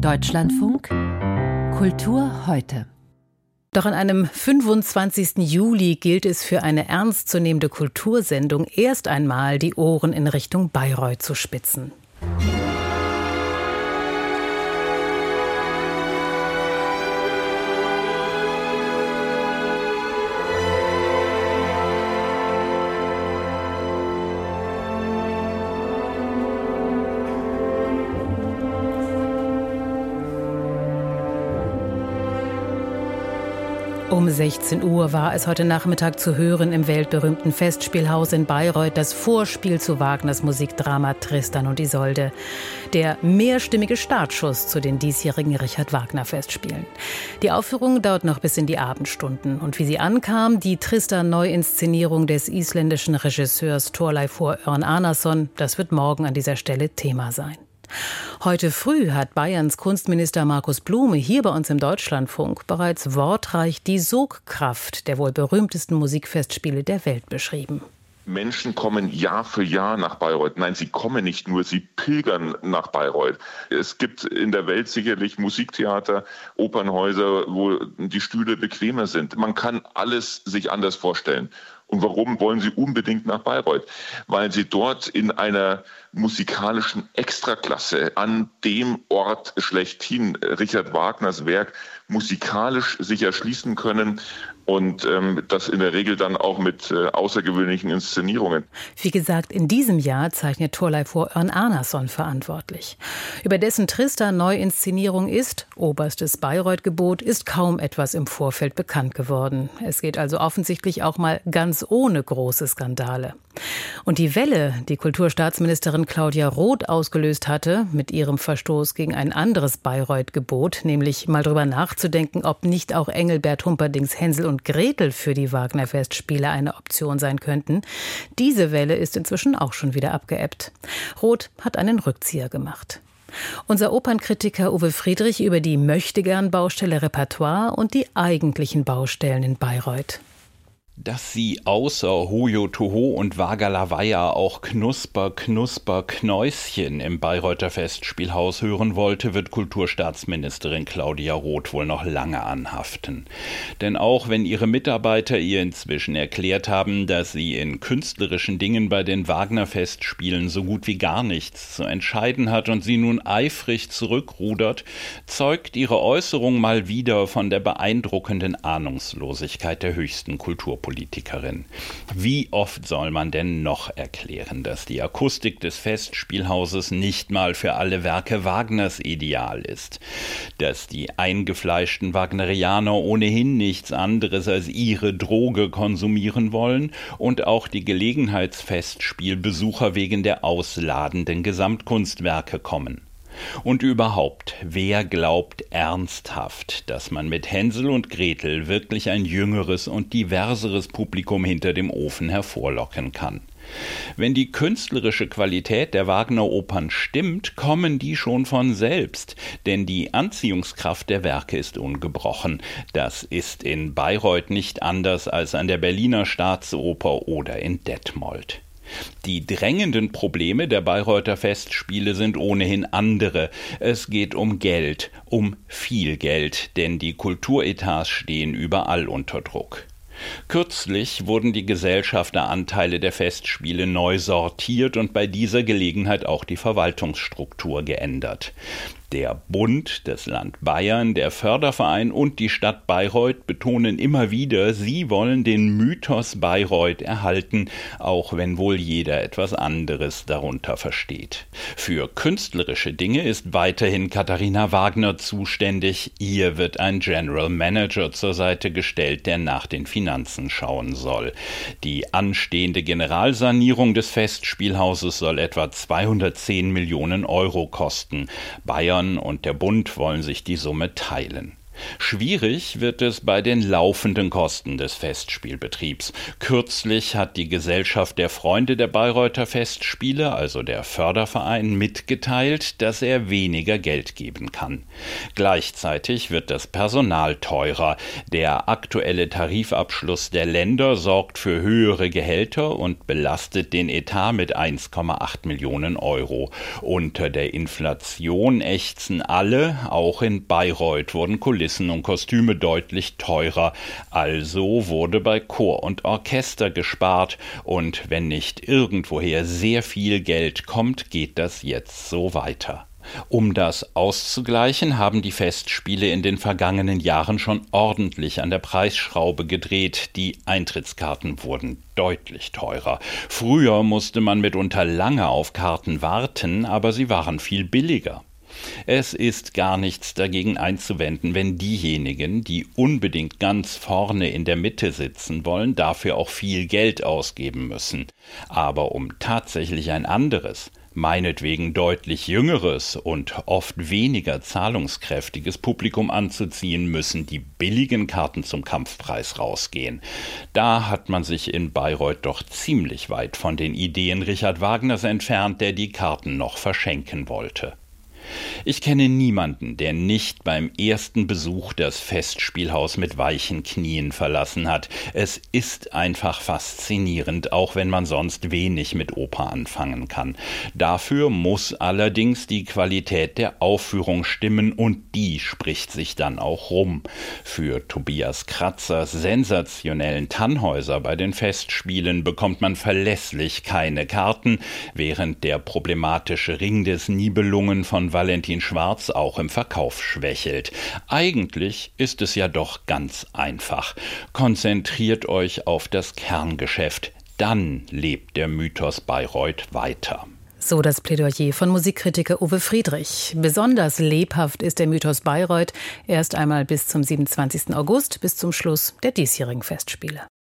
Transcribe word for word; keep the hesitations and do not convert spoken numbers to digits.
Deutschlandfunk Kultur heute. Doch an einem fünfundzwanzigsten Juli gilt es für eine ernstzunehmende Kultursendung erst einmal die Ohren in Richtung Bayreuth zu spitzen. Um sechzehn Uhr war es heute Nachmittag zu hören im weltberühmten Festspielhaus in Bayreuth das Vorspiel zu Wagners Musikdrama Tristan und Isolde. Der mehrstimmige Startschuss zu den diesjährigen Richard-Wagner-Festspielen. Die Aufführung dauert noch bis in die Abendstunden. Und wie sie ankam, die Tristan-Neuinszenierung des isländischen Regisseurs Thorleifur Örn Arnarsson, das wird morgen an dieser Stelle Thema sein. Heute früh hat Bayerns Kunstminister Markus Blume hier bei uns im Deutschlandfunk bereits wortreich die Sogkraft der wohl berühmtesten Musikfestspiele der Welt beschrieben. Menschen kommen Jahr für Jahr nach Bayreuth. Nein, sie kommen nicht nur, sie pilgern nach Bayreuth. Es gibt in der Welt sicherlich Musiktheater, Opernhäuser, wo die Stühle bequemer sind. Man kann alles sich anders vorstellen. Und warum wollen sie unbedingt nach Bayreuth? Weil sie dort in einer musikalischen Extraklasse an dem Ort schlechthin Richard Wagners Werk musikalisch sich erschließen können. Und ähm, das in der Regel dann auch mit äh, außergewöhnlichen Inszenierungen. Wie gesagt, in diesem Jahr zeichnet Thorleifur Örn Arnarsson verantwortlich. Über dessen Tristan-Neuinszenierung ist, oberstes Bayreuth-Gebot, ist kaum etwas im Vorfeld bekannt geworden. Es geht also offensichtlich auch mal ganz ohne große Skandale. Und die Welle, die Kulturstaatsministerin Claudia Roth ausgelöst hatte, mit ihrem Verstoß gegen ein anderes Bayreuth-Gebot, nämlich mal drüber nachzudenken, ob nicht auch Engelbert Humperdincks Hänsel und Gretel für die Wagner-Festspiele eine Option sein könnten. Diese Welle ist inzwischen auch schon wieder abgeebbt. Roth hat einen Rückzieher gemacht. Unser Opernkritiker Uwe Friedrich über die Möchtegern-Baustelle Repertoire und die eigentlichen Baustellen in Bayreuth. Dass sie außer Hojo Toho und Wagalawaja auch Knusper, Knusper, Knäuschen im Bayreuther Festspielhaus hören wollte, wird Kulturstaatsministerin Claudia Roth wohl noch lange anhaften. Denn auch wenn ihre Mitarbeiter ihr inzwischen erklärt haben, dass sie in künstlerischen Dingen bei den Wagner-Festspielen so gut wie gar nichts zu entscheiden hat und sie nun eifrig zurückrudert, zeugt ihre Äußerung mal wieder von der beeindruckenden Ahnungslosigkeit der höchsten Kulturpolitikerin. Politikerin. Wie oft soll man denn noch erklären, dass die Akustik des Festspielhauses nicht mal für alle Werke Wagners ideal ist, dass die eingefleischten Wagnerianer ohnehin nichts anderes als ihre Droge konsumieren wollen und auch die Gelegenheitsfestspielbesucher wegen der ausladenden Gesamtkunstwerke kommen. Und überhaupt, wer glaubt ernsthaft, dass man mit Hänsel und Gretel wirklich ein jüngeres und diverseres Publikum hinter dem Ofen hervorlocken kann? Wenn die künstlerische Qualität der Wagner-Opern stimmt, kommen die schon von selbst, denn die Anziehungskraft der Werke ist ungebrochen. Das ist in Bayreuth nicht anders als an der Berliner Staatsoper oder in Detmold. Die drängenden Probleme der Bayreuther Festspiele sind ohnehin andere. Es geht um Geld, um viel Geld, denn die Kulturetats stehen überall unter Druck. Kürzlich wurden die Gesellschafteranteile der Festspiele neu sortiert und bei dieser Gelegenheit auch die Verwaltungsstruktur geändert. Der Bund, das Land Bayern, der Förderverein und die Stadt Bayreuth betonen immer wieder, sie wollen den Mythos Bayreuth erhalten, auch wenn wohl jeder etwas anderes darunter versteht. Für künstlerische Dinge ist weiterhin Katharina Wagner zuständig. Ihr wird ein General Manager zur Seite gestellt, der nach den Finanzen schauen soll. Die anstehende Generalsanierung des Festspielhauses soll etwa zweihundertzehn Millionen Euro kosten. Bayern und der Bund wollen sich die Summe teilen. Schwierig wird es bei den laufenden Kosten des Festspielbetriebs. Kürzlich hat die Gesellschaft der Freunde der Bayreuther Festspiele, also der Förderverein, mitgeteilt, dass er weniger Geld geben kann. Gleichzeitig wird das Personal teurer. Der aktuelle Tarifabschluss der Länder sorgt für höhere Gehälter und belastet den Etat mit eins Komma acht Millionen Euro. Unter der Inflation ächzen alle, auch in Bayreuth wurden Kulissen und Kostüme deutlich teurer. Also wurde bei Chor und Orchester gespart. Und wenn nicht irgendwoher sehr viel Geld kommt, geht das jetzt so weiter. Um das auszugleichen, haben die Festspiele in den vergangenen Jahren schon ordentlich an der Preisschraube gedreht. Die Eintrittskarten wurden deutlich teurer. Früher musste man mitunter lange auf Karten warten, aber sie waren viel billiger. Es ist gar nichts dagegen einzuwenden, wenn diejenigen, die unbedingt ganz vorne in der Mitte sitzen wollen, dafür auch viel Geld ausgeben müssen. Aber um tatsächlich ein anderes, meinetwegen deutlich jüngeres und oft weniger zahlungskräftiges Publikum anzuziehen, müssen die billigen Karten zum Kampfpreis rausgehen. Da hat man sich in Bayreuth doch ziemlich weit von den Ideen Richard Wagners entfernt, der die Karten noch verschenken wollte. Ich kenne niemanden, der nicht beim ersten Besuch das Festspielhaus mit weichen Knien verlassen hat. Es ist einfach faszinierend, auch wenn man sonst wenig mit Oper anfangen kann. Dafür muss allerdings die Qualität der Aufführung stimmen und die spricht sich dann auch rum. Für Tobias Kratzers sensationellen Tannhäuser bei den Festspielen bekommt man verlässlich keine Karten, während der problematische Ring des Nibelungen von Valentin Schwarz auch im Verkauf schwächelt. Eigentlich ist es ja doch ganz einfach. Konzentriert euch auf das Kerngeschäft. Dann lebt der Mythos Bayreuth weiter. So das Plädoyer von Musikkritiker Uwe Friedrich. Besonders lebhaft ist der Mythos Bayreuth erst einmal bis zum siebenundzwanzigsten August, bis zum Schluss der diesjährigen Festspiele.